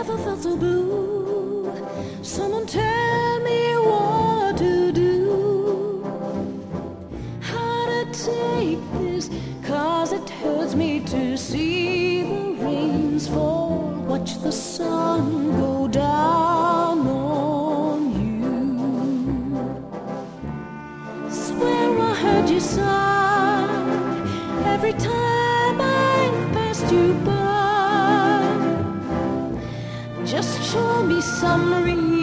never felt so blue. Someone tell me what to do, how to take this, 'cause it hurts me to see the rains fall, watch the sun go down on you. Swear I heard you sigh every time I passed you by. Just show me some reason